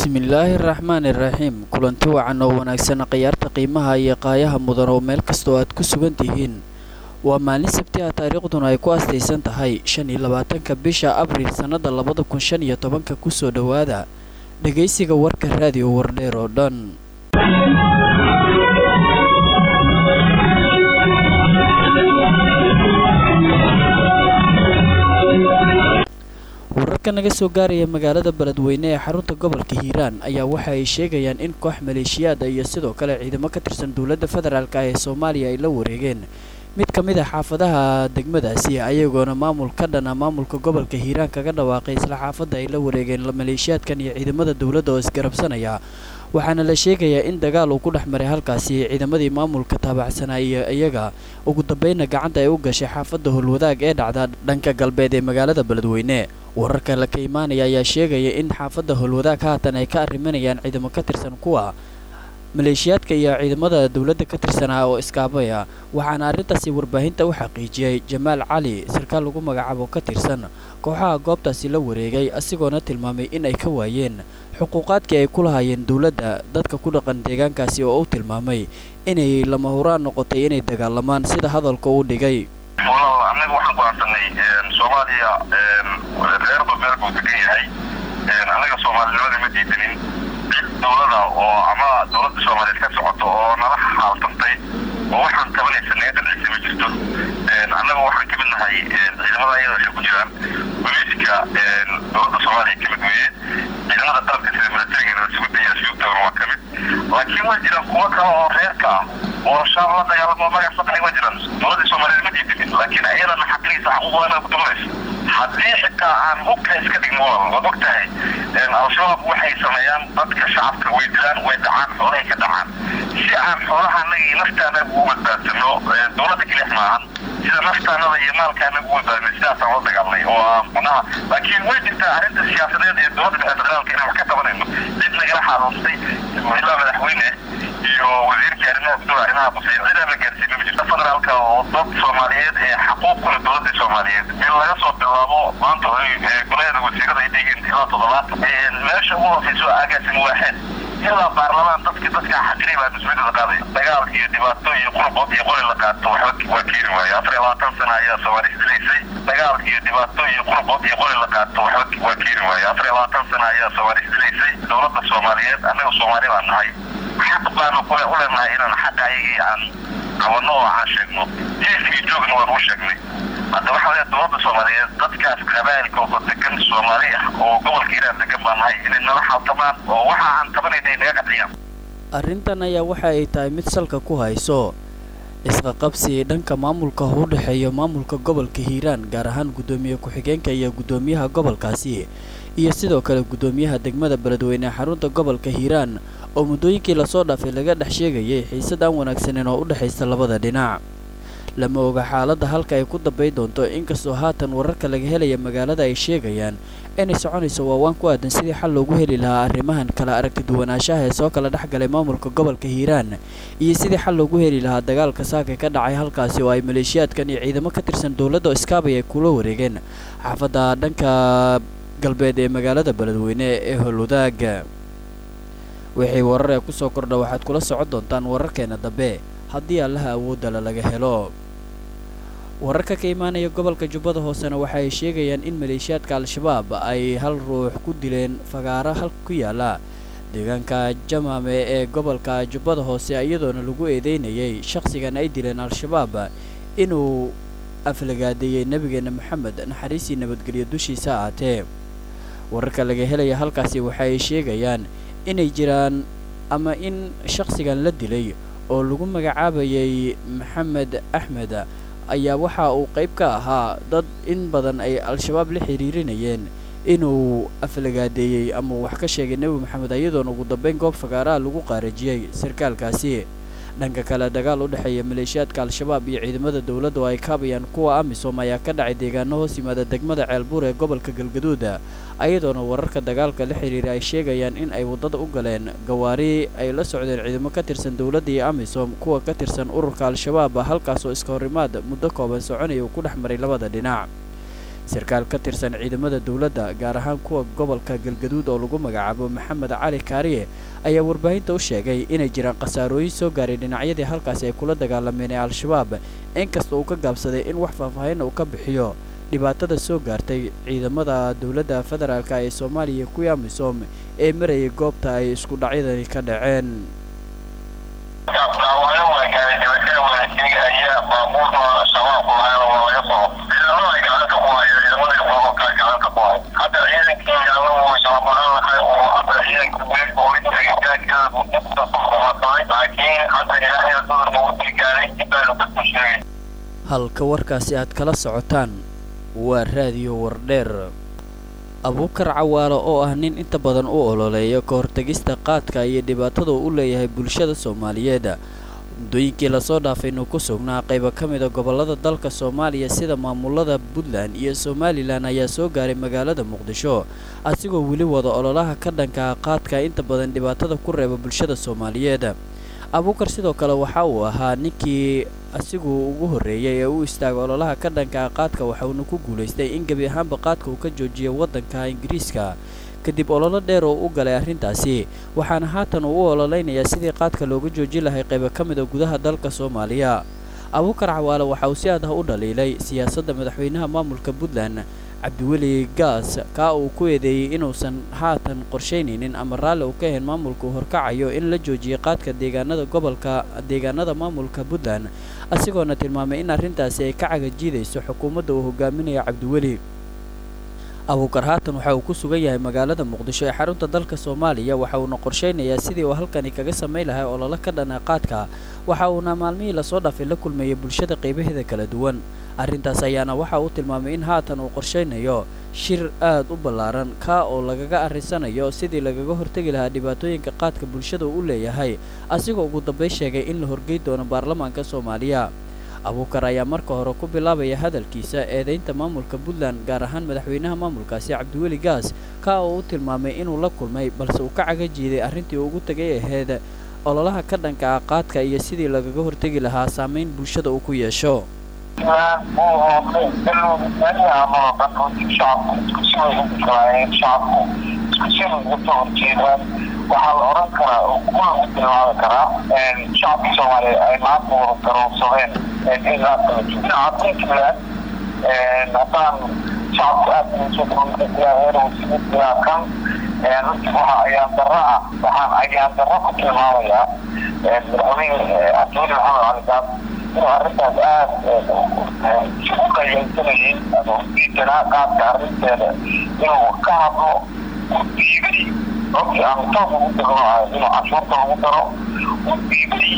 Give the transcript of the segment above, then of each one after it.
Bismillahirrahmanirrahiim. Kulanti wacan oo wanaagsan qiyaarta qiimaha iyo qaayaha mudan oo meel kasta oo aad ku sugan tihiin. Waa maalin Sabti ah taariikhduna ay ku astaysan tahay 25-ka bisha Abriil sanada 2015 ku soo dhawaada dhageysiga warka raadiyo Wardheer oo dhan. wararka naga soo gaaraya magaalada Beledweyne ee xarunta gobolka Hiiraan ayaa waxa ay sheegayaan in koox maleeshiyaad iyo sidoo kale ciidamo ka tirsan dawladda federaalka ee Soomaaliya ay la wareegeen mid ka mid ah xaafadaha degmadaasi ayagoona maamulka gobolka Hiiraan kaga dhawaaqay isla xaafada ay la wareegeen maleeshiyaadkan iyo ciidamada dawladda oo isgarabsanaya waxaana la sheegayaa in dagaal uu ku dhexmaray halkaasi ciidamadii maamulka taabacsanaa iyo iyaga ugu dambeynna gacanta ay u gashay xaafada Howlwadaag ee dhacda dhanka galbeed ee magaalada Beledweyne. wararka la ka imaanaya ayaa sheegaya in xaafada Howlwadaag haatan ay ka arrimanayaan ciidamo ka tirsan kuwa maleeshiyaadka iyo ciidamada dawladda ka tirsanaa oo iskaabaya waxaana arrintaasi warbaahinta u xaqiijiyay Jamaal Cali sarkaal lagu magacaabo ka tirsan kooxaha goobtaasi la wareegay asigoona tilmaamay in ay ka waayeen xuquuqaadkii ay ku lahaayeen dawladda dadka ku dhaqan deegaankaasi oo uu tilmaamay inay lama huraan noqotay inay dagaalamaan sida hadalka uu dhigay. anaga waxaan go'aansanay Soomaaliya reer Beledweyne uu degan yahay anaga Soomaaliyada ma diidanin cid dawladda oo ama dawladda Soomaaliyeed ka socoto oo nala xaaltantay oo waxaan tabanaysanay dhanci ma jirto anaga waxaan ka mid nahay ciidamada ayada ay ku jiraan booliiska dawladda Soomaaliya ka mid weeye ciidamada dalka sida militariga isugu dayay siyuubta waa ka mid laakiin waa jiraan kuwa kale oo reerka oo shaab la dagaalamo magac sadex waa jiraan dawladda Soomaaliyeed ma diidanin laakiin ayadana xaqiiqada xuquuqdana ku tabanaysa haddii xitaa aan hubka iska dhigno waa ogtahay al-shabaab waxay sameeyaan dadka shacabka way dilaan way dhacaan xoolahay ka dhacaan si aan xoolahaana iyo naftaana ugu badbaadsano dawladda kaliya maahan sida naftaanada iyo maalkaana ugu badbaadnay sidaasaan la dagaalnay oo macnaha laakiin way jirtaa arrinta siyaasadeed ee dawladda federaalka inaan wax ka tabanayno cid nagala xaalustay ilaa madaxweyne iyo wasiirka arrimaha bulshada ciidamada gaarsiin ma jirto federaalka oo dad Soomaaliyeed ee xuquuq ku leh dawladda Soomaaliyeed in laga soo bilaabo maanta golaha wasiirada ay dhigeen ilaa 7 meesha ugu hooseyso agaasin waaxid ilaa baarlamaan dadka xaqriiba mas'uuliyadda qaaday dagaal iyo dhibaato iyo qurbood iyo qori la qaato waa kiiri waaya 24 sano ayaa Soomaaliya isleysay dagaal iyo dhibaato iyo qurbood iyo qori la qaato waa kiiri waaya 24 sano ayaa Soomaaliya isleysay dawladda Soomaaliyeed anaga Soomaaliya baan nahay xaq baan u leenahay inaan xaqaygii aan qabano oo aan sheegno jiifkii joogna waan u sheegnay hadda waxaa leedahay dawladda Soomaaliyeed dadkaas qabaa'ilka oo degan Soomaaliya oo gobolka Hiiraan degan baan nahay inay nala xaltamaan oo waxa aan tabanaynay naga qadiyaan. arrintan ayaa waxa ay tahay mid salka ku hayso isqa qabsi dhanka maamulka u dhaxeeyo maamulka gobolka Hiiraan gaar ahaan gudoomiye ku-xigeenka iyo gudoomiyaha gobolkaasi iyo sidoo kale gudoomiyaha degmada Beledweyne xarunta gobolka Hiiraan oo muddooyinkii la soo dhaafay laga dhex sheegayay xiisad aan wanaagsaneyn oo u dhaxaysa labada dhinac. lama oga xaaladda halka ay ku dambay doonto inkastoo haatan wararka laga helaya magaalada ay sheegayaan inay soconayso waawaan ku aadan sidii xal loogu heli lahaa arrimahan kala aragti duwanaanshaha ee soo kala dhexgalay maamulka gobolka Hiiraan iyo sidii xal loogu heli lahaa dagaalka saaka ka dhacay halkaasi oo ay maleeshiyaadkan iyo ciidamo ka tirsan dawladda iskaabay ay kula wareegeen xaafadda dhanka galbeed ee magaalada Beledweyne ee Howlwadaag. wixii warar ee ku soo kordha waxaad kula socon doontaan wararkeena dambe haddii allaha awoodda laga helo. wararka ka imaanaya gobolka Jubbada Hoosena waxa ay sheegayaan in maleeshiyaadka al-shabaab ay hal ruux ku dileen fagaara halka ku yaala deegaanka Jamaame ee gobolka Jubbada Hoose iyadoona lagu eedeynayay shakhsigan ay dileen al-shabaab inuu aflagaadeeyay nabigeena Maxamed naxariis iyo nabadgelyo dushiisa aatee. wararka laga helaya halkaasi waxa ay sheegayaan inay jiraan ama in shakhsigan la dilay oo lagu magacaabayay Maxamed Axmed ayaa waxa uu qayb ka ahaa dad in badan ay al-shabaab la xiriirinayeen inuu aflagaadeeyay ama wax ka sheegay nabi Maxamed iyadoona ugu dambeyn goob fagaaraha lagu qaarajiyay sarkaalkaasi. dhanka kale dagaal u dhaxeeya maleeshiyaadka al-shabaab iyo ciidamada dawladda oo ay kaabayaan kuwa Amisom ayaa ka dhacay deegaano hoos yimaada degmada Ceelbuur ee gobolka Galgaduud ayadoona wararka dagaalka la xiriiray ay sheegayaan in ay wadada u galeen gawaari ay la socdeen ciidamo ka tirsan dawladda iyo Amisom kuwa ka tirsan ururka al-shabaab halkaas oo iska horimaad muddo kooban soconaya uu ku dhexmaray labada dhinac. sarkaal ka tirsan ciidamada dowladda gaar ahaan kuwa gobolka galgaduud oo lagu magacaabo maxamed cali kaariye ayaa warbaahinta u sheegay inay jiraan khasaarooyin soo gaaray dhinacyadii halkaasi ay kula dagaalameen ee al-shabaab inkasta uu ka gaabsaday in wax faahfaahin uu ka bixiyo dhibaatada soo gaartay ciidamada dowladda federaalka ee Soomaaliya kuwa amisom ee marayay goobta ay isku dhacyadani ka dhaceen. halka warkaasi aad kala socotaan waa raadiyo wardheer. Abuukar Cawaalo oo ah nin inta badan u ololeeya ka hortagista qaadka iyo dhibaatada uu leeyahay bulshada Soomaaliyeed muddooyinkii la soo dhaafay inuu ku sugnaa qaybo ka mid ah gobollada dalka Soomaaliya sida maamulada Puntland iyo Somaliland ayaa soo gaaray magaalada Muqdisho asigoo weli wada ololaha ka dhanka qaadka inta badan dhibaatada ku reeba bulshada Soomaaliyeed. Abuukar sidoo kale waxa uu ahaa ninkii asigu ugu horeeyay ee uu istaagay ololaha ka dhanka qaadka waxa uu ku guuleystay in gabi ahaanba qaadka uu ka joojiyo wadanka Ingiriiska kadib ololo dheer oo u galay arrintaasi waxaana haatan uu ololeynayaa sidii qaadka looga joojin lahaa qaybo ka mid ah gudaha dalka Soomaaliya. Abuukar Cawaalo waxa uu si aad ah u dhaliilay siyaasadda madaxweynaha maamulka Puntland Cabdiweli Gaas ka uu ku eedeeyay inuusan haatan qorsheynaynin ama raalli u ka ahayn maamulka horkacayo in la joojiyo qaadka deegaanada maamulka Puntland asigoona tilmaamay in arrintaasi ay ka cagajiidayso xukuumadda uu hogaaminayo Cabdiweli. Abuukar haatan waxa uu ku sugan yahay magaalada Muqdisho ee xarunta dalka Soomaaliya waxa uu qorsheynayaa sidii uu halkani kaga sameyn lahaa olole ka dhan ah qaadka waxa uu maalmihii la soo dhaafay la kulmayay bulshada qaybaheeda kala duwan. arrintaas ayaana waxa uu tilmaamay in haatan uu qorsheynayo shir aad u ballaaran ka oo lagaga arrisanayo sidii lagaga hortagi lahaa dhibaatooyinka qaadka bulshada uu leeyahay asigoo ugu dambeyn sheegay in la horgeyn doono baarlamaanka Soomaaliya. Abuukar ayaa marka hore ku bilaabaya hadalkiisa eedeynta maamulka Puntland gaar ahaan madaxweynaha maamulkaasi Cabdiweli Gaas ka oo uu tilmaamay inuu la kulmay balse uu ka cagajiiday arrintii uu ugu tagay ahayd ololaha ka dhanka qaadka iyo sidii lagaga hortagi lahaa saameyn bulshada uu ku yeesho. waxaa la oran karaa oo kuwa tilmaami karaa shacabka Soomaaliyeed ay maanta wada garoonsadeen dhinaca Puntland haddaan shacabka aad ugu waxa ayaan darro ku tilmaamayaa madaxweyne Cabdiweli Maxamed Cali Gaas inuu arrintaas aad u qayaysanayay ama diidanaa qaadka arrinteeda inuu ka hadlo u diiday runtii aan toos ugu dagoonayo inuu cashuurta lagu daro u diiday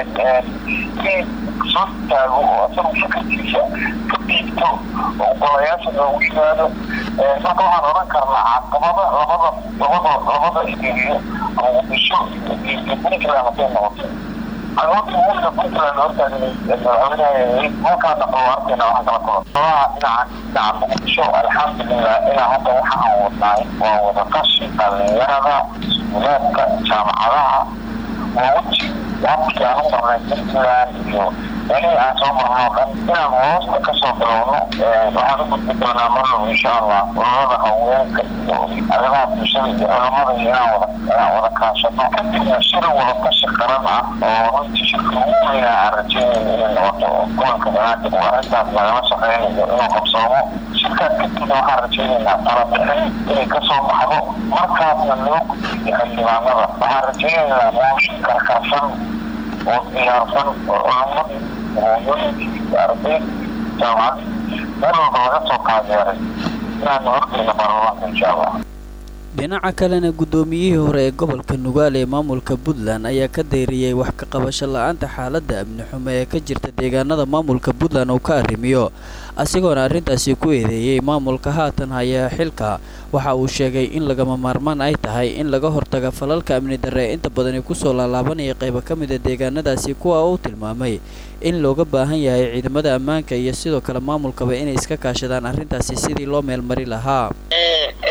in soo taago oo asagu fikirkiisa ka dhiibto oo golayaasha loogu yimaado. marka waxaan oran karnaa caqabada labada isgeeriyo ama Muqdisho iyo Puntland hadday noqoto awoodda ugu Puntland hortaagnay madaxweynaha halkaa dhaqan arkayna waxaan kala kulan dhinaca Muqdisho alxamdulilah ilaa hadda waxa aan wadnaay waa wada qashi dhalinyarada iskuulaadka jaamacadaha waa weji habkii aan u marnay Puntland iyo meelihii aan soo marnay oo dhan inaan hoosta ka soo bilowno waxaan u gudbi doonaa marnaba insha allah ololada haweenka iyo arrimaha bulshada iyo culamada iyo inaan wada kaashano kadibna shir wada qashi qaran ah oo runtii shirka ugu weynaa aan rajeynayno inay noqoto gobolka banaadir oo arrintaas lagala shaqeynayo inuu qabsoomo. shirkaas kadibna waxaan rajeynaynaa talabixin inay kasoo baxdo markaasna loo gudbiyo xildhibaanada. waxaan rajeynaynaa mooshin karkarsan oo diyaarsan oo culamadii hooyooyinkii ardayda jaamacadii meel walba laga soo taageeray inaanu horgeyno baarlamaanka insha allah. dhinaca kalena guddoomiyihii hore ee gobolka Nugaal ee maamulka Puntland ayaa ka deyriyay wax ka qabasho la'aanta xaaladda amni xumo ee ka jirta deegaanada maamulka Puntland oo ka arrimiyo asigoona arrintaasi ku eedeeyay maamulka haatan haya xilka. waxa uu sheegay in lagama maarmaan ay tahay in laga hortago falalka amni darre inta badan ay ku soo laalaabanaya qaybo ka mid ah deegaanadaasi kuwa uu tilmaamay in looga baahan yahay ciidamada ammaanka iyo sidoo kale maamulkaba inay iska kaashadaan arrintaasi sidii loo meel mari lahaa.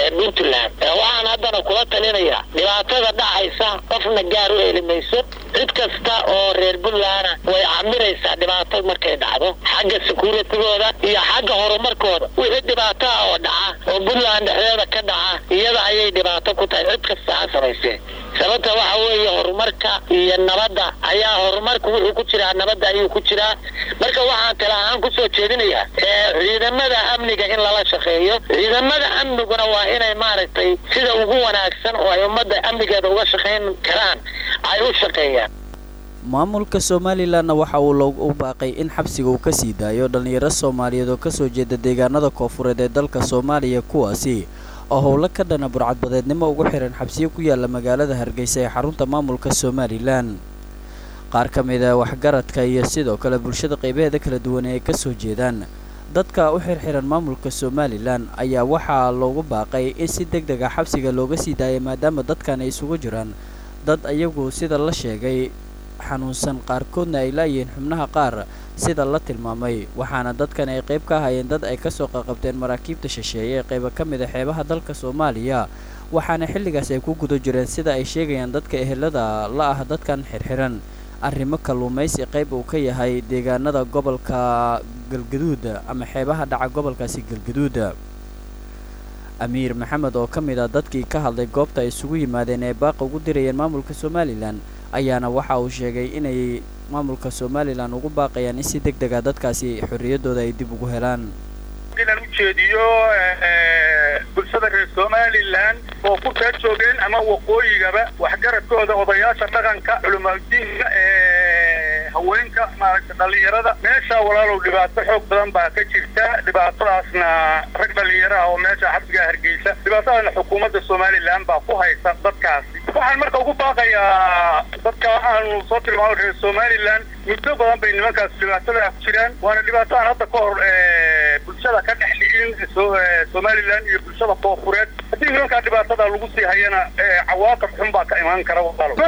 Puntland waxaan haddana kula talinayaa dhibaatada dhacaysa qofna gaar u helimayso cid kasta oo reer Puntland way camiraysaa dhibaato markay dhacdo xagga security-gooda iyo xagga horumarkooda wixii dhibaato oo dhaca oo Puntland dhexdeeda ka dhaca iyada ayay dhibaato ku tahay cid kasta sameysay sababta waxa weeye horumarka iyo nabadda ayaa horumarku wuxuu ku jiraa nabadda ayuu ku jiraa marka waxaan talaahan ku soo jeedinayaa ciidamada amniga in lala shaqeeyo ciidamada amniguna waa inay maaragtay sida ugu wanaagsan oo ay ummadda amnigeeda uga shaqeyn karaan ay u shaqeeyaan maamulka Somaliland waxa uu loo baaqay in xabsiga uu ka sii daayo dhalinyaro Soomaaliyeed oo ka soo jeeda deegaanada koonfureed ee dalka Soomaaliya kuwaasi oo howlo ka dhana burcadbadeednimo ugu xiran xabsiyo ku yaala magaalada Hargeysa ee xarunta maamulka Somaliland qaar ka mid ah waxgaradka iyo sidoo kale bulshada qaybaheeda kala duwan ee ka soo jeedaan dadka u xirxiran maamulka Somaliland ayaa waxa loogu baaqay in si degdeg ah xabsiga looga sii daayo maadaama dadkan ay isugu jiraan dad ayagu sida la sheegay xanuunsan qaarkoodna ay laayeen xubnaha qaar sida la tilmaamay waxaana dadkan ay qayb ka hayeen dad ay ka soo qabteen maraakiibta shisheeye qayb ka mid ah xeebaha dalka Soomaaliya waxaana xilligaas ay ku gudo jireen sida ay sheegayaan dadka ehelada la ah dadkan xirxiran arrimo kalluumaysi qayb uu ka yahay deegaanada gobolka Galgaduud ama xeebaha dhaca gobolkaasi Galgaduud Amiir Maxamed oo ka mid ah dadkii ka hadlay goobta ay isugu yimaadeen ee baaq ugu dirayeen maamulka Somaliland ayaana waxa uu sheegay inay maamulka Somaliland ugu baaqayaan in si degdeg ah dadkaasi xorriyadooda ay dib ugu helaan inaan u jeediyo bulshada reer Somaliland oo ku joogeen ama waqooyigaba waxgaradkooda odayaasha dhaqanka culimadiinka haweenka maaragtay dhalinyarada meesha walaalow dhibaato xoog badan baa ka jirta dhibaatadaasna rag dhalinyaro ah oo meesha xabsiga Hargeysa dhibaatadaasna xukuumadda Somaliland baa ku haysa dadkaasi waxaan marka ugu baaqayaa dadka aanu soo tilmaamo reer Somaliland muddo badan bay nimankaas dhibaatada ku jiraan waana dhibaato aan hadda ka hor bulshada ka dhexdhigin Somaliland iyo bulshada koonfureed haddii nimanka dhibaatada lagu sii hayana cawaaqib xun baa ka imaan kara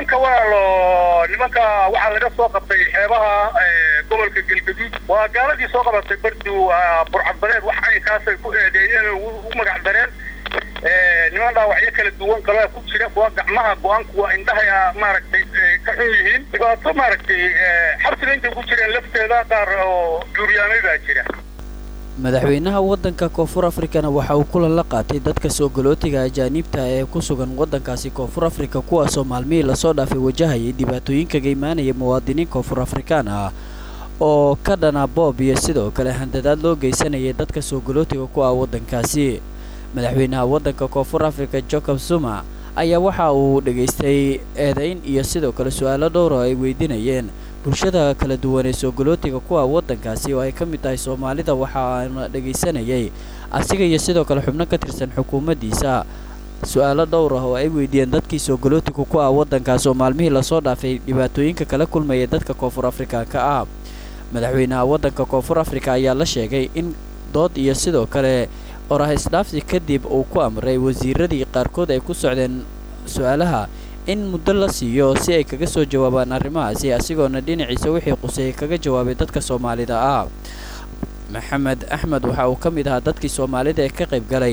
nimanka waxaa laga soo qabtay xeebaha gobolka Galgaduud waa gaaladii soo qabatay bardu burcadbadeed wax ay kaasay ku eedeeyeen ugu magac dareen niman dhaawacyo kala duwan kala ku jira kuwa gacmaha go'aan kuwa indhaha maaragtay ka xun yihiin dhibaato maaragtay xabsiga inta ku jireen lafteeda qaar oo duuryaamay baa jira madaxweynaha waddanka Koonfur Afrika waxa uu kulan la qaatay dadka soo galootiga ajaanibta ee ku sugan waddankaasi Koonfur Afrika kuwaas oo maalmihii la soo dhaafay wajahayay dhibaatooyinka geymaanaya muwaadiniin Koonfur Afrikaan ah oo ka dhana boob iyo sidoo kale handadaad loo geysanayay dadka soo galootiga ku ah waddankaasi madaxweynaha waddanka Koonfur Afrika Jacob Zuma ayaa waxa uu dhageystay eedayn iyo sidoo kale su'aalo dhowr oo ay weydiinayeen bulshada kala duwan ee soo galootiga ku ah waddankaasi oo ay ka mid tahay Soomaalida waxa aan dhageysanayay asiga iyo sidoo kale xubno ka tirsan xukuumaddiisa su'aalo dhowr ah oo ay weydiiyeen dadkii soo galootiga ku ah waddankaas oo maalmihii la soo dhaafay dhibaatooyinka kala kulmaya dadka Koonfur Afrikaanka ah madaxweynaha waddanka Koonfur Afrika ayaa la sheegay in dood iyo sidoo kale oraha isdhaafsi kadib uu ku amray wasiiradii qaarkood ay ku socdeen su'aalaha in muddo la siiyo si ay kaga soo jawaabaan arrimahaasi asigoona dhinaciisa wixii qusay kaga jawaabay dadka Soomaalida ah Maxamed Axmed waxa uu ka mid ahaa dadkii Soomaalida ee ka qayb galay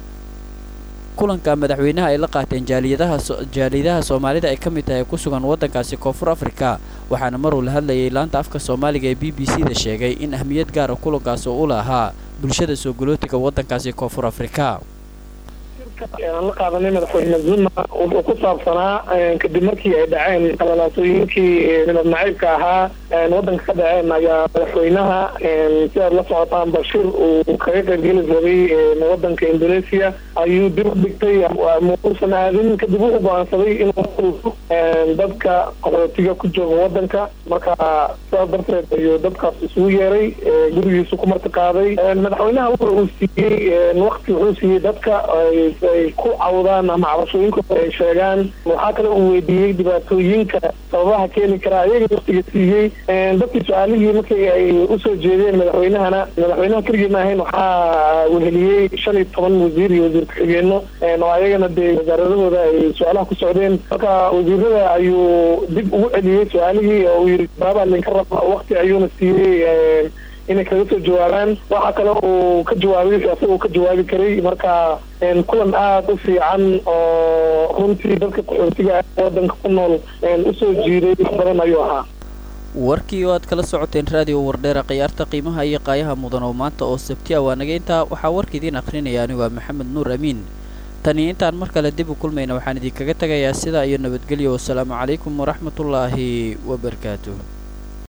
kulanka madaxweynaha ay la qaateen jaaliyadaha Soomaalida ay ka mid tahay ku sugan waddankaasi Koonfur Afrika waxaana mar uu la hadlayay laanta afka Soomaaliga ee BBC-da sheegay in ahmiyad gaar ah kulankaas u lahaa bulshada soo galootiga waddankaasi Koonfur Afrika la qaadanay madaxweyne Zuma oo ku saabsanaa kadib markii ay dhaceen qalalaasooyinkii midab naciibka ahaa waddanka ka dhaceen ayaa madaxweynaha sida la socotaan Bashir uu kaga qaybgeli rabay waddanka Indonesia ayuu dib u dhigtay muusan aadin kadib uu go'aansaday inuu dadka qaxootiga ku jooga waddanka marka sidaas darteed ayuu dadkaas isugu yeeray gurigiisa ku martiqaaday madaxweynaha wuxuu siiyey waqti wuxuu siiyey dadka ay ku cawdaan ama cabashooyinkooda ay sheegaan waxaa kale uu weydiiyey dhibaatooyinka sababaha keeni kara ayaga waqtiga siiyey dadkii su-aalihii markii ay usoo jeedeen madaxweynaha keligii ma ahayn waxaa weheliyey 15 wasiir iyo wasiir ku-xigeenno oo ayagana dee wasaaradahooda ay su-aalaha ku socdeen marka wasiirada ayuu dib ugu celiyey su-aalihii oo uu yidhi baabaa linka raba waqti ayuuna siiyey inay kaga soo jawaabaan. Waxa kale uu ka jawaabay asagoo ka jawaabi karay marka kulan aad u fiican oo runtii dadka qaxootiga wadanka ku nool u soo jiiday badan ayuu ahaa. warkii oo aad kala socoteen raadiyo wardheera qiyaarta qiimaha iyo qaayaha mudan oo maanta oo sabti ah waa naga intaa. waxaa warka idiin akhrinaya anigu maxamed nuur amiin. tani intaan mar kale dib u kulmayna waxaan idinkaga tagayaa sidaa iyo nabadgelyo. wassalaamu calaykum waraxmatullaahi wabarakaatuh.